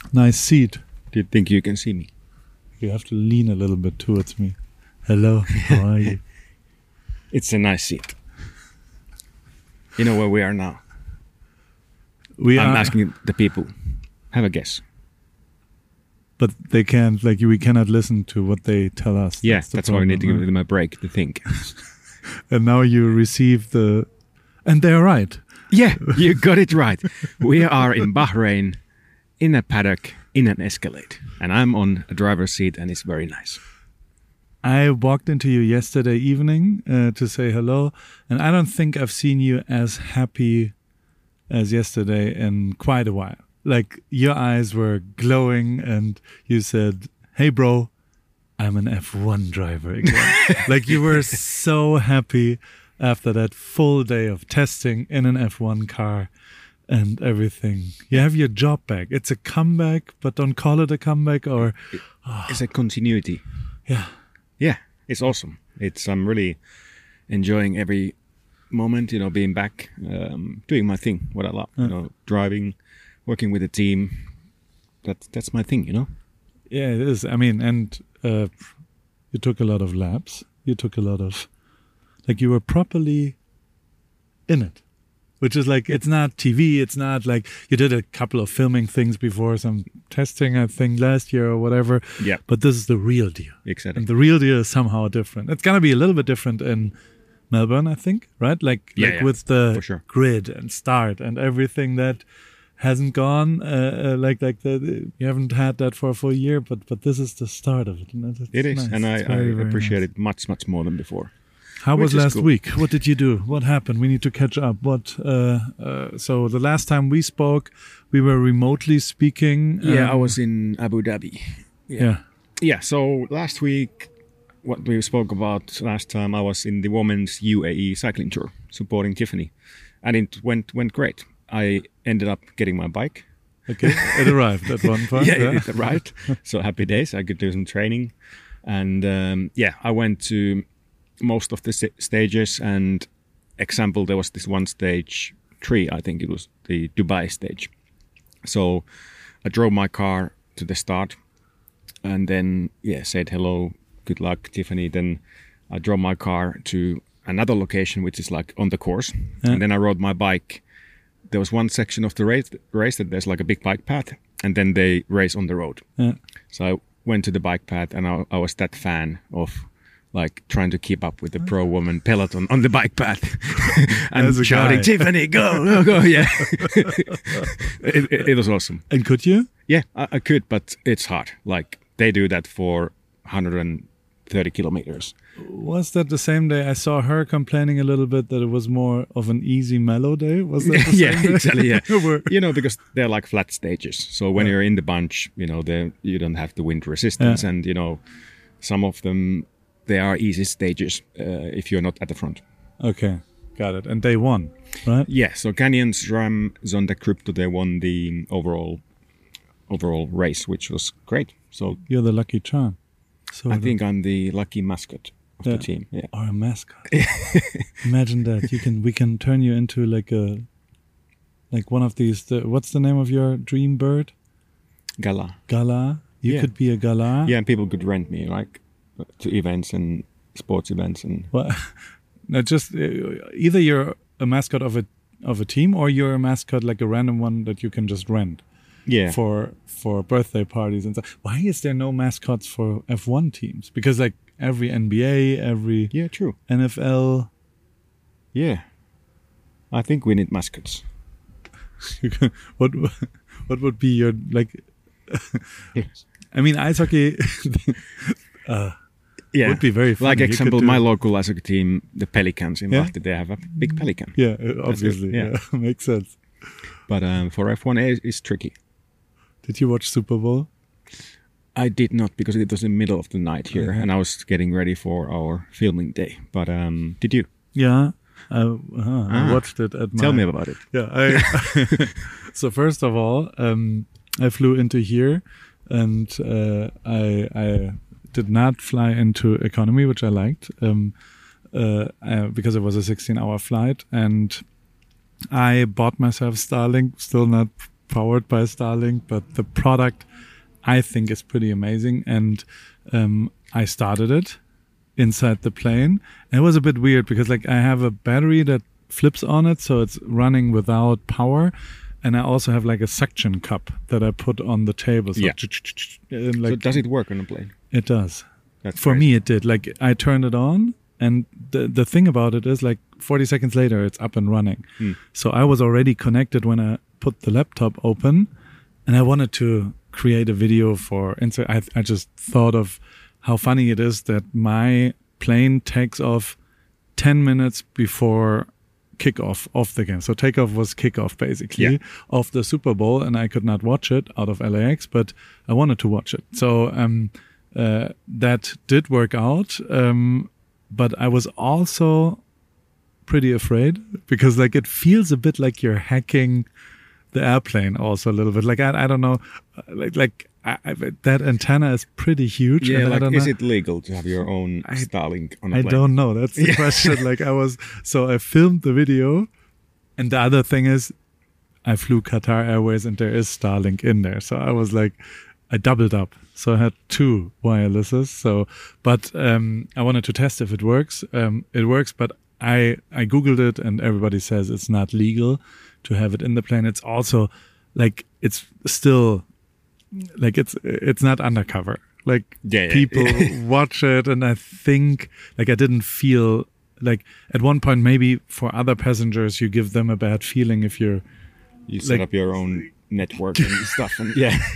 Nice seat. Do you think you can see me? You have to lean a little bit towards me. Hello, how are you? It's a nice seat. You know where we are now? I'm asking the people. Have a guess. But they can't, we cannot listen to what they tell us. Yeah, that's why we need to give them a break to think. And now you receive and they're right. Yeah, you got it right. We are in Bahrain, in a paddock, in an Escalade. And I'm on a driver's seat and it's very nice. I walked into you yesterday evening to say hello. And I don't think I've seen you as happy as yesterday in quite a while. Like, your eyes were glowing and you said, hey, bro, I'm an F1 driver again. Like, you were so happy after that full day of testing in an F1 car and everything. You have your job back. It's a comeback, but don't call it a comeback or... It's a continuity. Yeah. Yeah, it's awesome. I'm really enjoying every moment, being back, doing my thing, what I love, driving, working with a team. That's my thing, Yeah, it is. I mean, and you took a lot of laps. You took a lot of... you were properly in it. Which is it's not TV. It's not you did a couple of filming things before, some testing, I think, last year or whatever. Yeah. But this is the real deal. Exactly. And the real deal is somehow different. It's going to be a little bit different in Melbourne, I think, right? With the sure. grid and start and everything that hasn't gone you haven't had that for a full year, but this is the start of it. And it is, nice. and I very appreciate nice. it much more than before. How was last cool. week? What did you do? What happened? We need to catch up. So the last time we spoke, we were remotely speaking. I was in Abu Dhabi. Yeah. So last week, what we spoke about last time, I was in the women's UAE cycling tour supporting Tiffany, and it went great. I ended up getting my bike. Okay, it arrived at one point. Yeah, it arrived. So happy days. I could do some training, and I went to most of the stages. And example, there was this one stage 3, I think it was the Dubai stage. So I drove my car to the start, and then said hello, good luck, Tiffany. Then I drove my car to another location, which is on the course, and then I rode my bike. There was one section of the race that there's a big bike path, and then they race on the road. Yeah. So I went to the bike path, and I was that fan of trying to keep up with the pro woman peloton on the bike path and shouting, Tiffany, go, yeah. it was awesome. And could you? Yeah, I could, but it's hard. They do that for 130 kilometers. Was that the same day I saw her complaining a little bit that it was more of an easy mellow day? Was that the same day? Exactly, yeah. Because they're flat stages. So when you're in the bunch, you don't have the wind resistance. And, some of them, they are easy stages if you're not at the front. Okay, got it. And they won, right? Yeah, so Canyon, SRAM, Zonda Crypto, they won the overall race, which was great. So you're the lucky charm. So I think I'm the lucky mascot of the team. Yeah. Or a mascot. Imagine that. We can turn you into one of these. What's the name of your dream bird? Gala. Gala. You could be a gala. Yeah, and people could rent me to events and sports events and. Well, no, just either you're a mascot of a team, or you're a mascot a random one that you can just rent. Yeah. For birthday parties and stuff. Why is there no mascots for F1 teams? Because every NBA, every true. NFL. Yeah. I think we need mascots. What would be your I mean, ice hockey would be very fun. Example, my local ice hockey team, the Pelicans in Lahti, they have a big pelican. Yeah, obviously. Yeah. Makes sense. But for F1, it's tricky. Did you watch Super Bowl? I did not, because it was in the middle of the night here, and I was getting ready for our filming day. But did you? Yeah, I watched it at my... Tell me about it. Yeah, so first of all, I flew into here, and I did not fly into economy, which I liked, because it was a 16-hour flight, and I bought myself Starlink, still not powered by Starlink, but the product I think is pretty amazing. And I started it inside the plane. And it was a bit weird because like I have a battery that flips on it, so it's running without power. And I also have like a suction cup that I put on the table. So, and like, so does it work on a plane? It does. That's For great. me, it did. Like I turned it on, and the thing about it is like 40 seconds later, it's up and running. So I was already connected when I put the laptop open, and I wanted to create a video for Instagram. I just thought of how funny it is that my plane takes off 10 minutes before kickoff of the game. So takeoff was kickoff basically of the Super Bowl, and I could not watch it out of LAX, but I wanted to watch it. So that did work out, but I was also pretty afraid because like it feels a bit like you're hacking the airplane also a little bit. Like I don't know, that antenna is pretty huge. Yeah, and like, I don't is know. it legal to have your own Starlink on a I plane? don't know. That's the question. Like I filmed the video, and the other thing is, I flew Qatar Airways, and there is Starlink in there. So I was like, I doubled up. So I had 2 wirelesses. So, but I wanted to test if it works. It works, but I Googled it, and everybody says it's not legal to have it in the plane. It's also like it's still like it's not undercover. Like people watch it, and I think like I didn't feel like at one point maybe for other passengers you give them a bad feeling if you set up your own network and stuff, and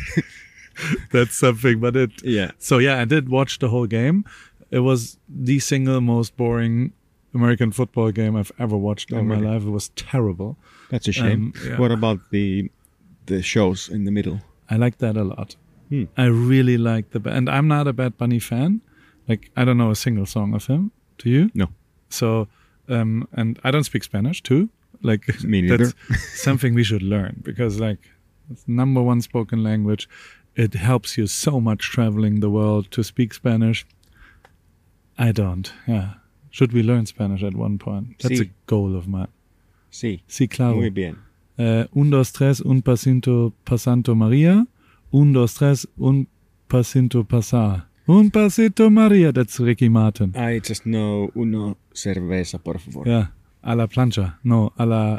that's something. But so I did watch the whole game. It was the single most boring American football game I've ever watched in my life. It was terrible. That's a shame. What about the shows in the middle? I like that a lot. I really like and I'm not a Bad Bunny fan. Like I don't know a single song of him. Do you? No. So and I don't speak Spanish too. Like me neither. That's something we should learn because like it's #1 spoken language. It helps you so much traveling the world to speak Spanish. I don't. Yeah. Should we learn Spanish at one point? That's a goal of mine. Sí. Sí, claro. Muy bien. 1, 2, 3, un pasito pasando Maria. 1, 2, 3, un pasito pasar. Un pasito Maria. That's Ricky Martin. I just know uno cerveza, por favor. Yeah. A la plancha. No, a la...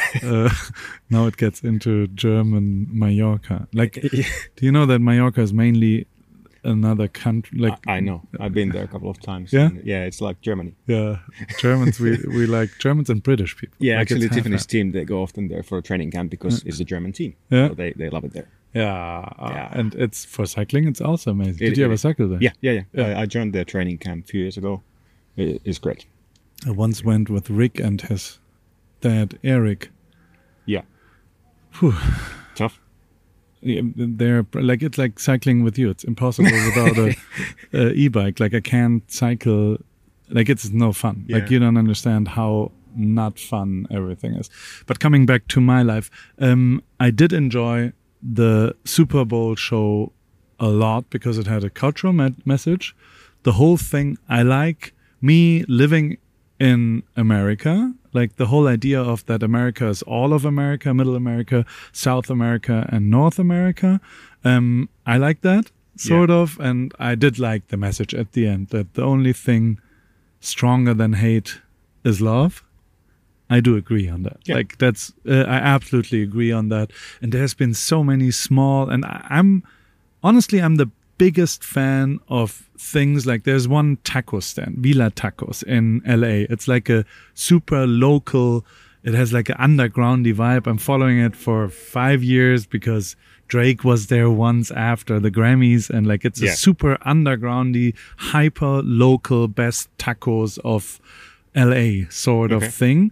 now it gets into German Mallorca. Like, do you know that Mallorca is mainly another country? Like I know. I've been there a couple of times. Yeah? Yeah, it's like Germany. Yeah. Germans, we like Germans and British people. Yeah, like actually it's Tiffany's team, they go often there for a training camp because it's a German team. Yeah. So they love it there. Yeah. And it's for cycling, it's also amazing. Did you ever cycle there? Yeah. I joined their training camp a few years ago. It's great. I once went with Rick and his dad, Eric. Yeah. Whew. Tough. Yeah, they're like, it's like cycling with you. It's impossible without a e-bike. Like I can't cycle. Like it's no fun. Yeah. Like you don't understand how not fun everything is. But coming back to my life, I did enjoy the Super Bowl show a lot because it had a cultural message. The whole thing, I like me living in America, like the whole idea of that America is all of America, Middle America, South America, and North America. I like that sort of, and I did like the message at the end that the only thing stronger than hate is love. I do agree on that. Yeah. Like that's, I absolutely agree on that. And there's been so many small, and I'm the biggest fan of things like there's one taco stand, Villa Tacos in LA. It's like a super local, it has like an undergroundy vibe. I'm following it for 5 years because Drake was there once after the Grammys, and like it's a super undergroundy, hyper local best tacos of LA sort of thing.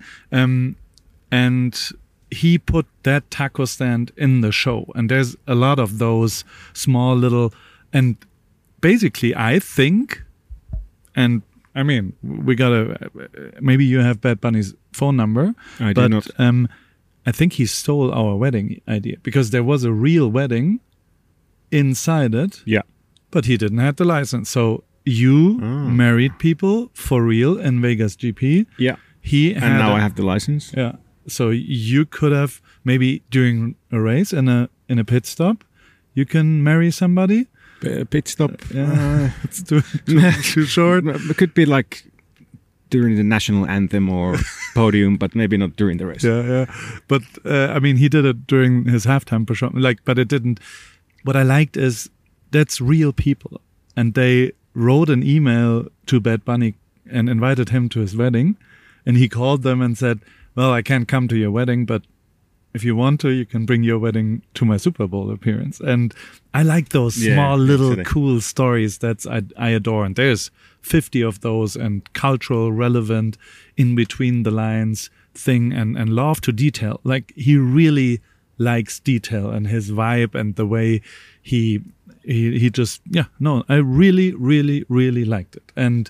And he put that taco stand in the show, and there's a lot of those small little, and basically I think, and I mean, we gotta, maybe you have Bad Bunny's phone number. I do not. I think he stole our wedding idea because there was a real wedding inside it. Yeah. But he didn't have the license. So you married people for real in Vegas GP. Yeah. He and had now I have the license. Yeah. So you could have maybe during a race in a pit stop, you can marry somebody. Pit stop. It's too short. It could be like during the national anthem or podium, but maybe not during the race. Yeah. But I mean, he did it during his halftime performance. But it didn't. What I liked is that's real people, and they wrote an email to Bad Bunny and invited him to his wedding, and he called them and said, "Well, I can't come to your wedding, but if you want to, you can bring your wedding to my Super Bowl appearance." And I like those small little cool stories. I adore. And there's 50 of those, and cultural relevant in between the lines thing, and love to detail. Like he really likes detail, and his vibe and the way he just, I really, really, really liked it. And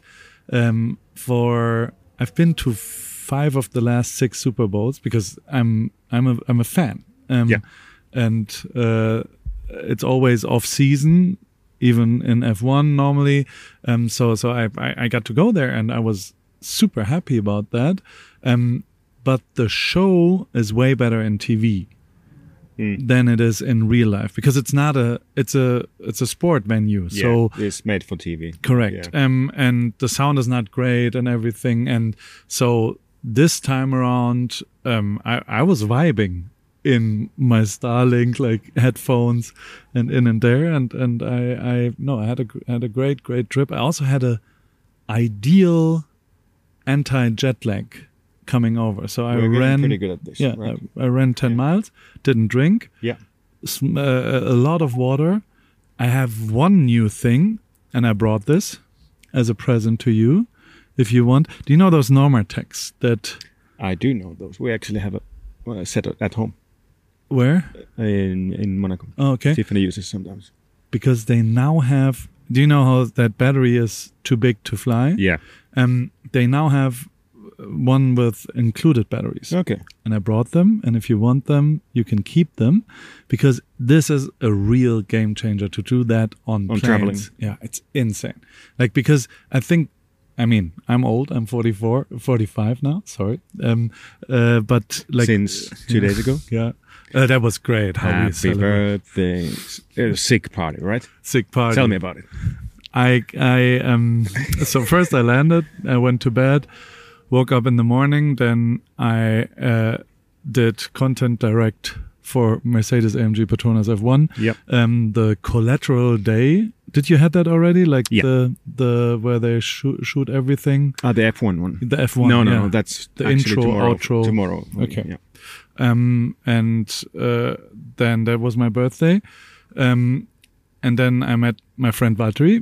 I've been to 5 of the last 6 Super Bowls because I'm a fan. And it's always off season, even in F1 normally. So I got to go there, and I was super happy about that. But the show is way better in TV than it is in real life, because it's a sport venue. So it's made for TV. Correct. And the sound is not great and everything. And so this time around, I was vibing in my Starlink headphones and in and there, and I had a great trip. I also had a ideal anti-jet lag coming over. So I ran pretty good at this. Yeah, right? I ran 10 miles, didn't drink. Yeah. A lot of water. I have one new thing, and I brought this as a present to you. If you want, do you know those Normatec that? I do know those. We actually have a set at home. Where? In Monaco. Oh, okay. Tiffany uses sometimes. Because they now have. Do you know how that battery is too big to fly? Yeah. They now have one with included batteries. Okay. And I brought them, and if you want them, you can keep them, because this is a real game changer to do that on planes. Traveling. Yeah, it's insane. Because I'm old. I'm 45 now. Sorry. But since 2 days ago. Yeah. That was great. How we Happy celebrate. birthday. It was a sick party, right? Sick party. Tell me about it. So first I landed, I went to bed, woke up in the morning, then I did content direct for Mercedes-AMG Petronas F1. Yep. The collateral day. Did you have that already? The where they shoot everything? The F1 one. The F1. No, that's the intro, outro. Tomorrow. Okay. Yeah. And then that was my birthday. And then I met my friend Valtteri,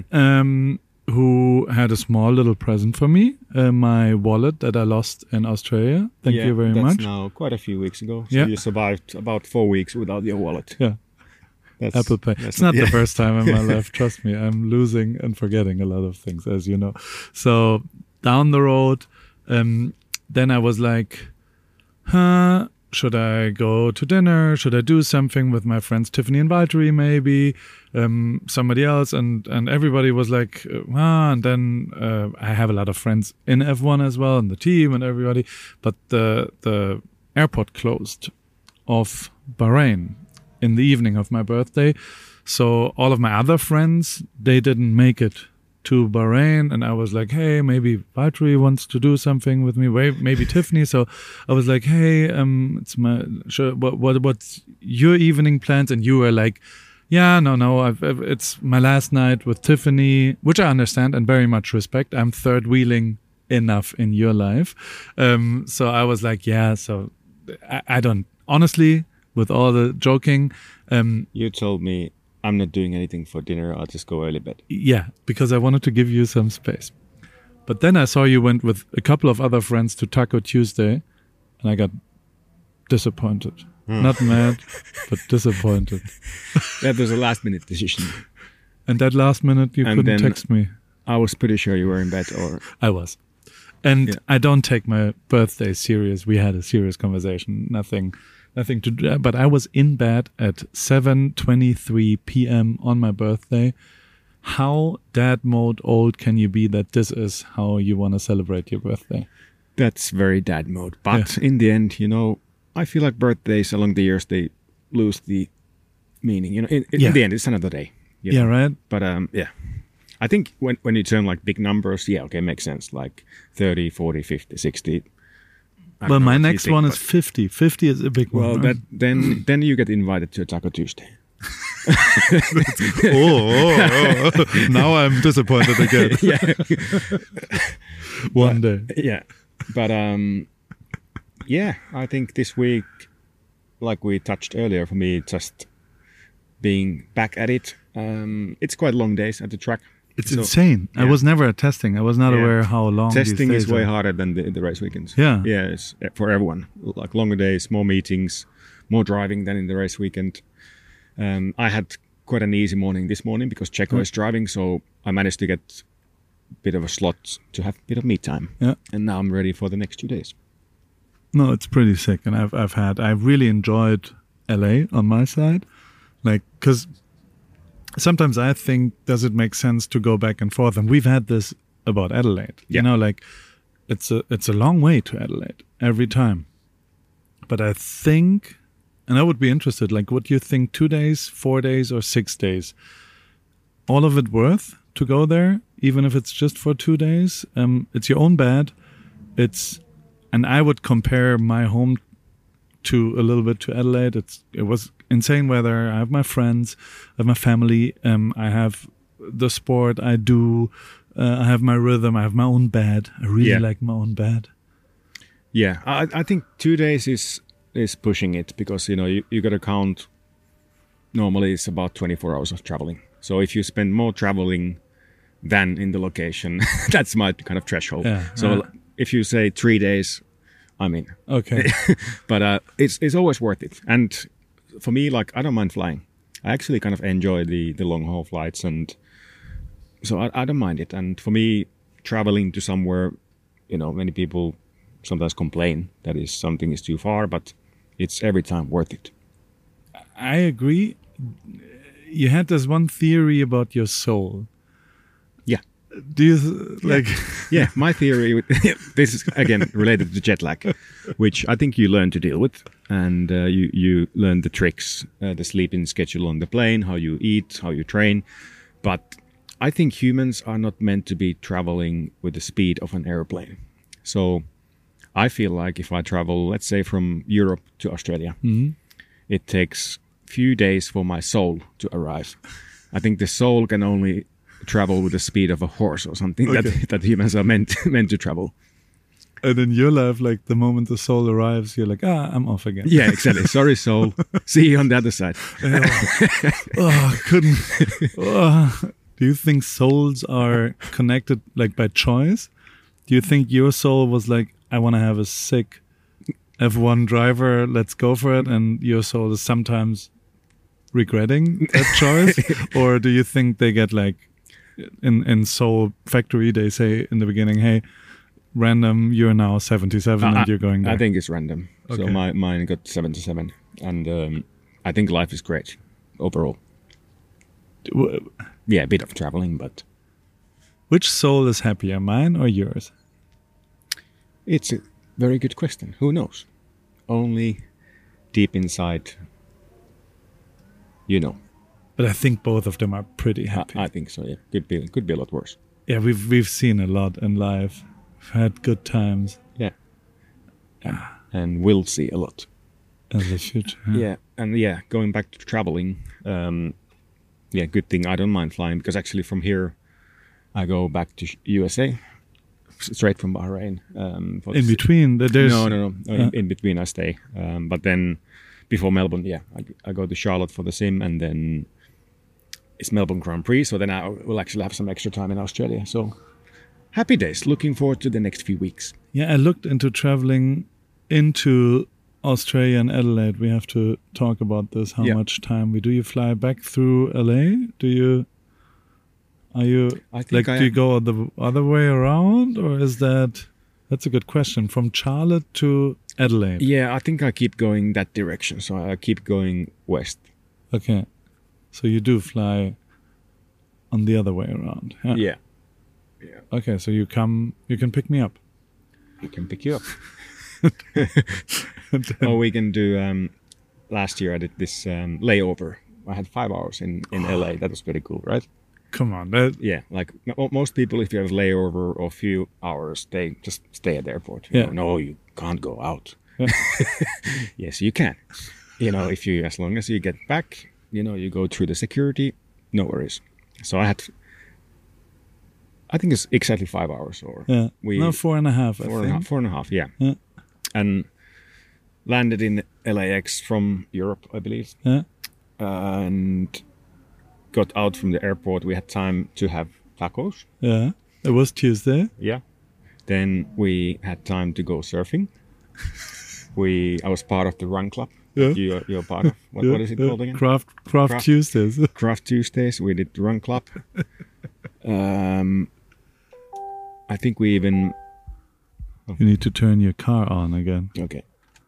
who had a small little present for me, my wallet that I lost in Australia. Thank you very much. That's now quite a few weeks ago. So Yeah. you survived about 4 weeks without your wallet. Yeah. That's, Apple Pay. It's not the first time in my life. Trust me, I'm losing and forgetting a lot of things, as you know. So down the road, then I was like, should I go to dinner? Should I do something with my friends Tiffany and Valtteri, maybe? Somebody else? And everybody was like, and then I have a lot of friends in F1 as well, and the team and everybody. But the airport closed of Bahrain in the evening of my birthday. So all of my other friends, they didn't make it to Bahrain, and I was like, hey, maybe Valtteri wants to do something with me, maybe Tiffany. So I was like, hey, it's my what's your evening plans? And you were like, yeah, no, it's my last night with Tiffany, which I understand and very much respect. I'm third wheeling enough in your life. So I was like, yeah, so I don't, honestly, with all the joking. You told me, I'm not doing anything for dinner. I'll just go early bed. Yeah, because I wanted to give you some space. But then I saw you went with a couple of other friends to Taco Tuesday, and I got disappointed. Not mad, but disappointed. That was a last-minute decision. And that last minute, you couldn't text me. I was pretty sure you were in bed, or I was. And I don't take my birthday serious. We had a serious conversation. Nothing to do. But I was in bed at 7:23 p.m. on my birthday. How dad mode old can you be that this is how you want to celebrate your birthday? That's very dad mode. But in the end, I feel like birthdays along the years, they lose the meaning. In the end, it's another day. Yeah, right. But I think when you turn like big numbers, makes sense. Like 30, 40, 50, 60. Well, my next one is 50. 50 is a big one. Well, right? then you get invited to a Taco Tuesday. Now I'm disappointed again. One day. Yeah. But I think this week, like we touched earlier, for me, just being back at it. It's quite long days at the track. It's insane. I was never at testing. I was not aware how long testing these days is way are. harder than the race weekends. Yeah. It's for everyone. Like longer days, more meetings, more driving than in the race weekend. I had quite an easy morning this morning because Checo is driving, so I managed to get a bit of a slot to have a bit of me time. Yeah. And now I'm ready for the next 2 days. No, it's pretty sick, and I've really enjoyed LA on my side, like because sometimes I think, does it make sense to go back and forth? And we've had this about Adelaide. Yeah. Like it's a long way to Adelaide every time. But I think, and I would be interested, like what do you think, 2 days, 4 days, or 6 days? All of it worth to go there, even if it's just for 2 days? It's your own bad. And I would compare my home to a little bit to Adelaide. It was insane weather. I have my friends, I have my family, I have the sport I do, I have my rhythm, I have my own bed. I really like my own bed. Yeah, I think 2 days is pushing it because you got to count. Normally it's about 24 hours of traveling. So if you spend more traveling than in the location, that's my kind of threshold. Yeah, so if you say 3 days, I'm in. Okay. But it's always worth it. And for me, like, I don't mind flying. I actually kind of enjoy the long haul flights, and so I don't mind it. And for me, traveling to somewhere, many people sometimes complain that something is too far, but it's every time worth it. I agree. You had this one theory about your soul. Yeah. Do you like? Yeah, my theory. This is again related to jet lag, which I think you learn to deal with, and you learn the tricks, the sleeping schedule on the plane, how you eat, how you train. But I think humans are not meant to be traveling with the speed of an airplane. So I feel like if I travel, let's say from Europe to Australia, it takes few days for my soul to arrive. I think the soul can only travel with the speed of a horse or something that humans are meant to travel. And in your life, like the moment the soul arrives, you're like, I'm off again. Yeah, exactly. Sorry, soul. See you on the other side. Couldn't. Do you think souls are connected like by choice? Do you think your soul was like, I want to have a sick F1 driver, let's go for it, and your soul is sometimes regretting that choice? Or do you think they get like, in Soul Factory, they say in the beginning, hey, random, you're now 77 and you're going there? I think it's random. Okay. So mine got 77. And I think life is great overall. Yeah, a bit of traveling, but... Which soul is happier, mine or yours? It's a very good question. Who knows? Only deep inside, But I think both of them are pretty happy. I think so, yeah. Could be a lot worse. Yeah, we've seen a lot in life. We've had good times. Yeah. And we'll see a lot. In the future. Yeah, and going back to traveling, good thing I don't mind flying, because actually from here I go back to USA, straight from Bahrain. In between? There's No. In between I stay. But then before Melbourne, I go to Charlotte for the sim, and then it's Melbourne Grand Prix, so then I will actually have some extra time in Australia. So happy days. Looking forward to the next few weeks. Yeah, I looked into traveling into Australia and Adelaide. We have to talk about this, how much time we do. You fly back through LA? Do you go the other way around, or is that's a good question, from Charlotte to Adelaide? Yeah, I think I keep going that direction, so I keep going west. Okay, so you do fly on the other way around. Yeah. Okay, so you can pick me up. we can pick you up. Or we can do. Last year I did this layover. I had 5 hours in LA. That was pretty cool, right? Come on, Yeah, like most people, if you have a layover or a few hours, they just stay at the airport. No, you can't go out. Yeah. Yes, you can. If you, as long as you get back, you go through the security, no worries. So I think it's exactly 5 hours, or 4.5. Four and a half, yeah. And landed in LAX from Europe, I believe. Yeah. And got out from the airport. We had time to have tacos. Yeah, it was Tuesday. Yeah. Then we had time to go surfing. I was part of the run club. Yeah. You're part of. What is it called again? Craft Tuesdays. Craft Tuesdays. We did the run club. I think we even. You need to turn your car on again. Okay.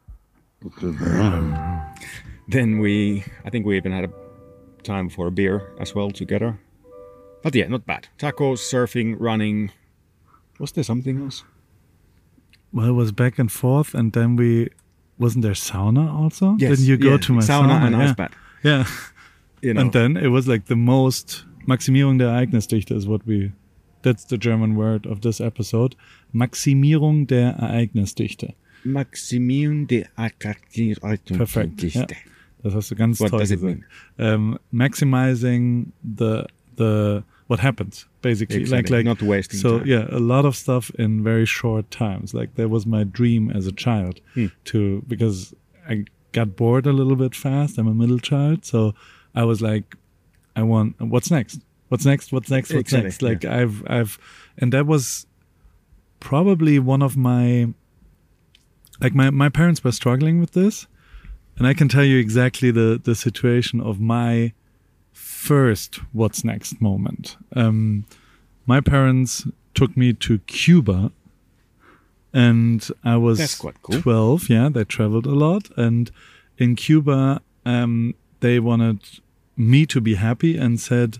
Then I think we even had a time for a beer as well together. But yeah, not bad. Tacos, surfing, running. Was there something else? Well, it was back and forth, and then wasn't there sauna also? Yes. Then you go to my sauna and ice bath. Yeah. And then it was like the most Maximierung der Ereignisdichte is that's the German word of this episode. Maximierung der Ereignisdichte. Maximierung der Ereignisdichte. Perfekt. Ja. Das hast du ganz toll gesagt. Maximizing the what happens, basically. Exactly. Like not wasting time. Yeah, a lot of stuff in very short times. Like that was my dream as a child because I got bored a little bit fast. I'm a middle child, so I was like, what's next? What's next? What's next? What's exactly. next? Like and that was probably one of my parents were struggling with this. And I can tell you exactly the situation of my first what's next moment. My parents took me to Cuba, and I was That's quite cool. 12. Yeah, they traveled a lot. And in Cuba, they wanted me to be happy and said,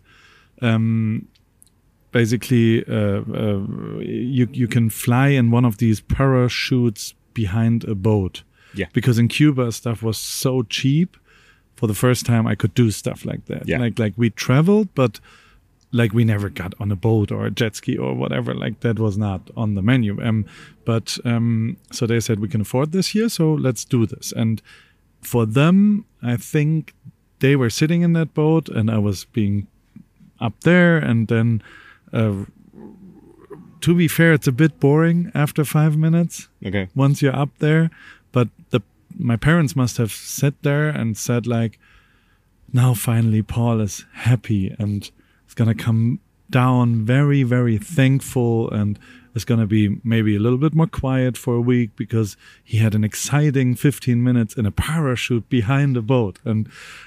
basically, you can fly in one of these parachutes behind a boat. Yeah. Because in Cuba, stuff was so cheap. For the first time, I could do stuff like that. Yeah. Like we traveled, but like we never got on a boat or a jet ski or whatever. Like that was not on the menu. So they said we can afford this here, so let's do this. And for them, I think they were sitting in that boat, and I was being up there. And then, to be fair, it's a bit boring after 5 minutes. Okay. Once you're up there. But my parents must have sat there and said like, now finally Paul is happy and is going to come down very, very thankful, and is going to be maybe a little bit more quiet for a week because he had an exciting 15 minutes in a parachute behind a boat. And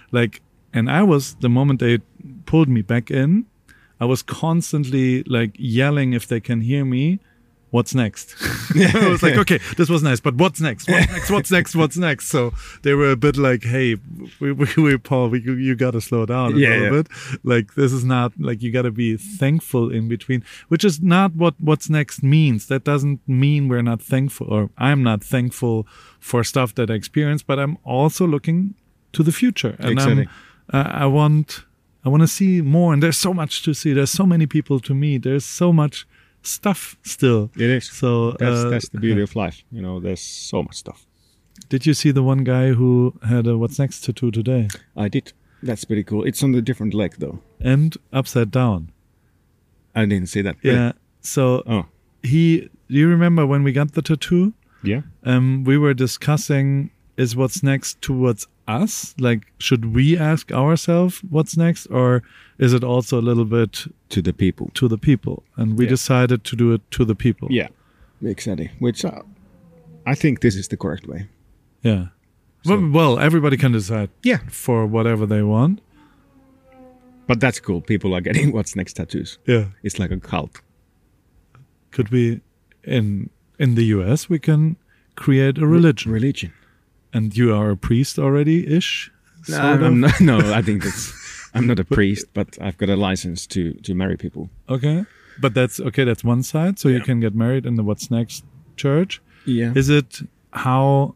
I was, the moment they pulled me back in, I was constantly like yelling if they can hear me, what's next? I was like, okay, this was nice, but what's next? What's next? What's next? What's next? So they were a bit like, hey, we Paul, you got to slow down a little bit. Like, this is not, like, you got to be thankful in between, which is not what's next means. That doesn't mean we're not thankful, or I'm not thankful for stuff that I experienced, but I'm also looking to the future. And exactly. I want to see more, and there's so much to see. There's so many people to meet. There's so much stuff still. It is. So that's the beauty of life. There's so much stuff. Did you see the one guy who had a what's next tattoo today? I did. That's pretty cool. It's on a different leg though. And upside down. I didn't see that. Yeah. So do you remember when we got the tattoo? Yeah. We were discussing is what's next towards us? Like, should we ask ourselves what's next, or is it also a little bit to the people? To the people, and we decided to do it to the people. Yeah, exactly. Which I think this is the correct way. Yeah. So, well, everybody can decide. Yeah. For whatever they want. But that's cool. People are getting what's next tattoos. Yeah. It's like a cult. Could we, in the US, we can create a religion. Religion. And you are a priest already-ish? No, I think I'm not a priest, but I've got a license to marry people. Okay. But that's one side, so you can get married in the what's next church? Yeah. Is it how?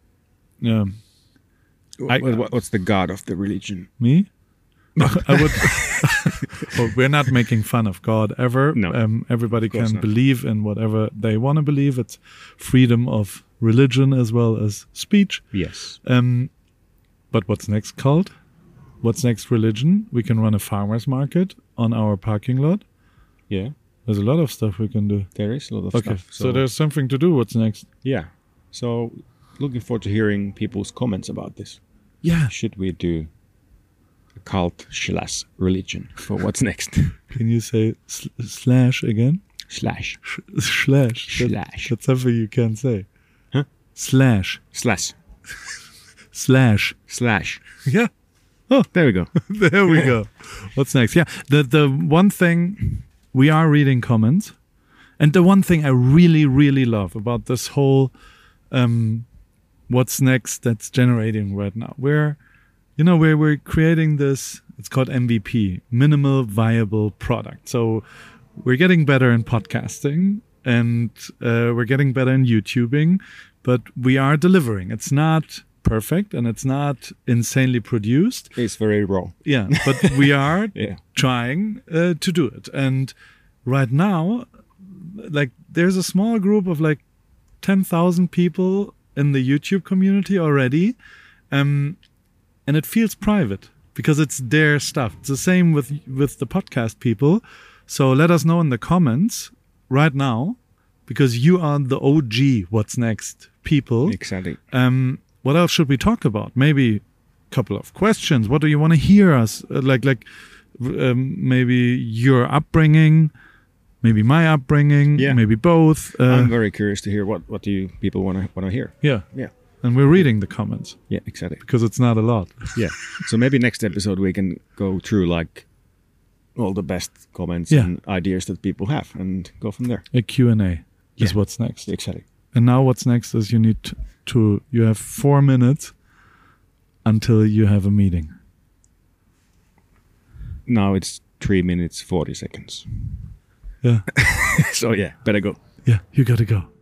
What's the god of the religion? Me? I would. Well, we're not making fun of God ever. No, everybody course can not. believe in whatever they want to believe. It's freedom of religion as well as speech. Yes. But what's next cult? What's next religion? We can run a farmer's market on our parking lot. Yeah. There's a lot of stuff we can do. There is a lot of Okay, stuff. so there's something to do. What's next? Yeah. So looking forward to hearing people's comments about this. Yeah. Should we do a cult / religion for what's next? Can you say slash again? Slash. Slash. Slash. That's something you can't say. Huh? Slash. Slash. Slash. Slash. Yeah. There we go. There we go. What's next? Yeah. The one thing, we are reading comments. And the one thing I really, really love about this whole what's next that's generating right now. We're creating this, it's called MVP, minimal viable product. So we're getting better in podcasting and we're getting better in YouTubing, but we are delivering. It's not perfect and it's not insanely produced. It's very raw. Yeah, but we are Yeah. trying to do it. And right now, like there's a small group of like 10,000 people in the YouTube community already. And it feels private because it's their stuff. It's the same with the podcast people. So let us know in the comments right now, because you are the OG What's Next people. Exactly. What else should we talk about? Maybe a couple of questions. What do you want to hear us? Maybe your upbringing, maybe my upbringing, Yeah. maybe both. I'm very curious to hear what do you people want to hear. Yeah. Yeah. And we're reading the comments Yeah, exactly. because it's not a lot. Yeah. So maybe next episode we can go through like all the best comments Yeah. and ideas that people have and go from there. A Q&A is Yeah. what's next. Exactly. And now what's next is you have 4 minutes until you have a meeting. Now it's 3 minutes 40 seconds. Yeah. So yeah, better go. Yeah, you got to go.